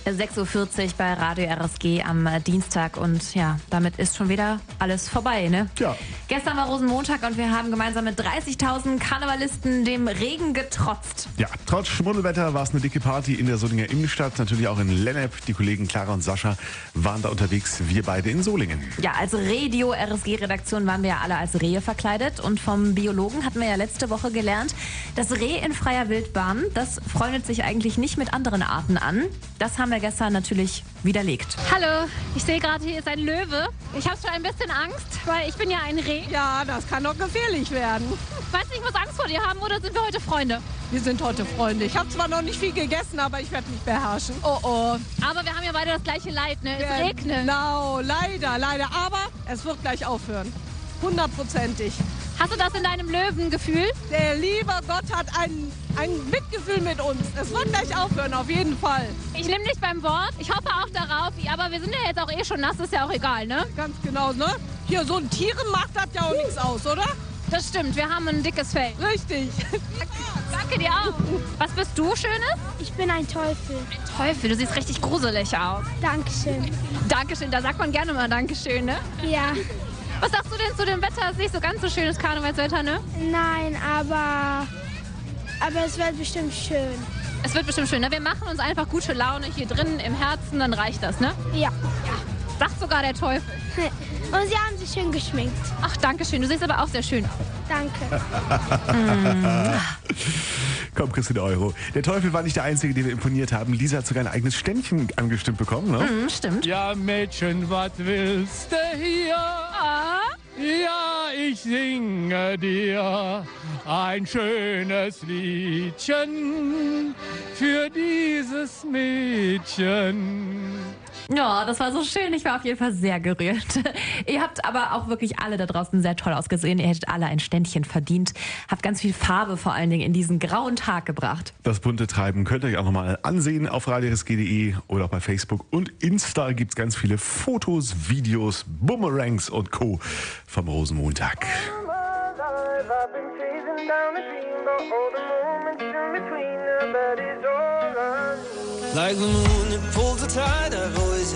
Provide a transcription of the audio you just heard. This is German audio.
6:40 Uhr bei Radio RSG am Dienstag und ja, damit ist schon wieder alles vorbei, ne? Ja. Gestern war Rosenmontag und wir haben gemeinsam mit 30.000 Karnevalisten dem Regen getrotzt. Ja, trotz Schmuddelwetter war es eine dicke Party in der Solinger Innenstadt, natürlich auch in Lennep. Die Kollegen Clara und Sascha waren da unterwegs, wir beide in Solingen. Ja, als Radio RSG-Redaktion waren wir ja alle als Rehe verkleidet und vom Biologen hatten wir ja letzte Woche gelernt, das Reh in freier Wildbahn, das freundet sich eigentlich nicht mit anderen Arten an. Das haben wir gestern natürlich widerlegt. Hallo, ich sehe gerade, hier ist ein Löwe. Ich habe schon ein bisschen Angst, weil ich bin ja ein Reh. Ja, das kann doch gefährlich werden. Weißt du, ich muss Angst vor dir haben oder sind wir heute Freunde? Wir sind heute Freunde. Ich habe zwar noch nicht viel gegessen, aber ich werde mich beherrschen. Oh oh. Aber wir haben ja beide das gleiche Leid, ne? Es regnet. Genau, leider. Aber es wird gleich aufhören. 100%ig. Hast du das in deinem Löwengefühl? Der liebe Gott hat ein Mitgefühl mit uns. Es wird gleich aufhören, auf jeden Fall. Ich nehme dich beim Wort. Ich hoffe auch darauf. Aber wir sind ja jetzt auch eh schon nass, ist ja auch egal, ne? Ganz genau, ne? Hier, so ein Tierenmacht hat ja auch nichts aus, oder? Das stimmt, wir haben ein dickes Fell. Richtig. Danke dir auch. Was bist du, Schönes? Ich bin ein Teufel. Ein Teufel, du siehst richtig gruselig aus. Dankeschön. Dankeschön, da sagt man gerne mal Dankeschön, ne? Ja. Was sagst du denn zu dem Wetter? Ist nicht so ganz so schönes Karnevalswetter, ne? Nein, aber es wird bestimmt schön. Es wird bestimmt schön, ne? Wir machen uns einfach gute Laune hier drin im Herzen, dann reicht das, ne? Ja. Sagt sogar der Teufel. Und sie haben sich schön geschminkt. Ach, danke schön. Du siehst aber auch sehr schön aus. Danke. Komm, kriegst du den Euro. Der Teufel war nicht der Einzige, den wir imponiert haben. Lisa hat sogar ein eigenes Ständchen angestimmt bekommen, ne? Stimmt. Ja, Mädchen, was willst du hier? Ja, ich singe dir ein schönes Liedchen für dieses Mädchen. Ja, das war so schön. Ich war auf jeden Fall sehr gerührt. Ihr habt aber auch wirklich alle da draußen sehr toll ausgesehen. Ihr hättet alle ein Ständchen verdient. Habt ganz viel Farbe vor allen Dingen in diesen grauen Tag gebracht. Das bunte Treiben könnt ihr euch auch nochmal ansehen auf radiorsg.de oder auch bei Facebook und Insta gibt's ganz viele Fotos, Videos, Boomerangs und Co. vom Rosenmontag. Like the moon that pulls the tide, I've always